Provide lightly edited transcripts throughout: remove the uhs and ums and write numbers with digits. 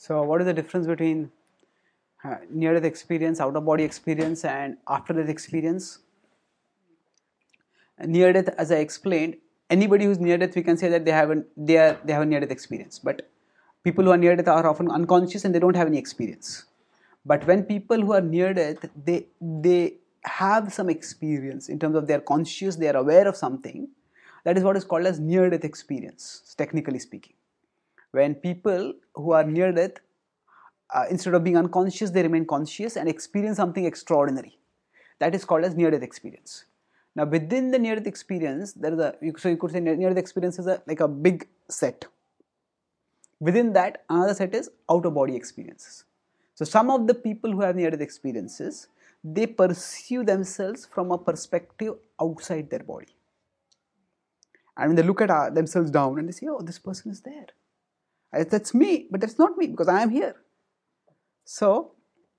So what is the difference between near-death experience, out-of-body experience, and after-death experience? Near-death, as I explained, anybody who's near-death, we can say that they have a near-death experience. But people who are near-death are often unconscious and they don't have any experience. But when people who are near-death, they have some experience in terms of they are conscious, they are aware of something. That is what is called as near-death experience, technically speaking. When people who are near-death, instead of being unconscious, they remain conscious and experience something extraordinary. That is called as near-death experience. Now, within the near-death experience, there is so you could say near-death experience is like a big set. Within that, another set is out-of-body experiences. So, some of the people who have near-death experiences, they perceive themselves from a perspective outside their body. And when they look at themselves down and they say, oh, this person is there. That's me, but that's not me because I am here. So,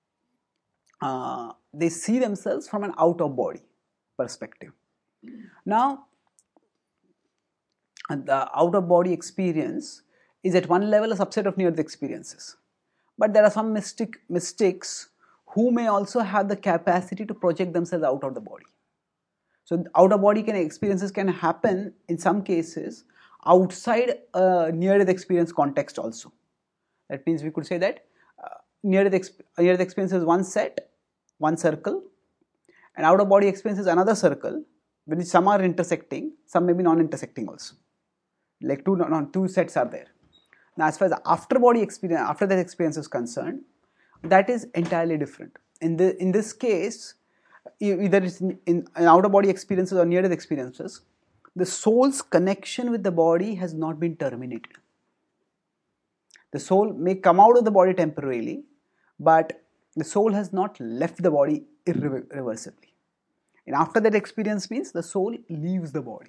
they see themselves from an out-of-body perspective. Now, the out-of-body experience is at one level a subset of near-death experiences. But there are some mystics who may also have the capacity to project themselves out of the body. So, out-of-body experiences can happen in some cases outside a near-death experience context also. That means we could say that near-death experience is one set, one circle, and out-of-body experience is another circle, which some are intersecting, some may be non-intersecting also. Like two sets are there. Now, as far as after-death experience is concerned, that is entirely different. In this case, either it's in out-of-body experiences or near-death experiences, the soul's connection with the body has not been terminated. The soul may come out of the body temporarily, but the soul has not left the body irreversibly. And after that experience means the soul leaves the body.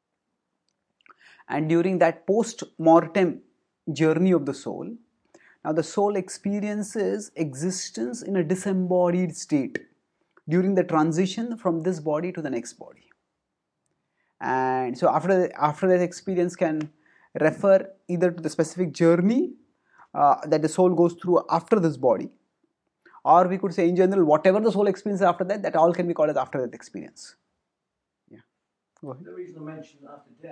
And during that post-mortem journey of the soul, now the soul experiences existence in a disembodied state during the transition from this body to the next body. And so after that experience can refer either to the specific journey that the soul goes through after this body, or we could say in general whatever the soul experiences after that all can be called as after that experience. Yeah. Go ahead. The reason I mentioned after death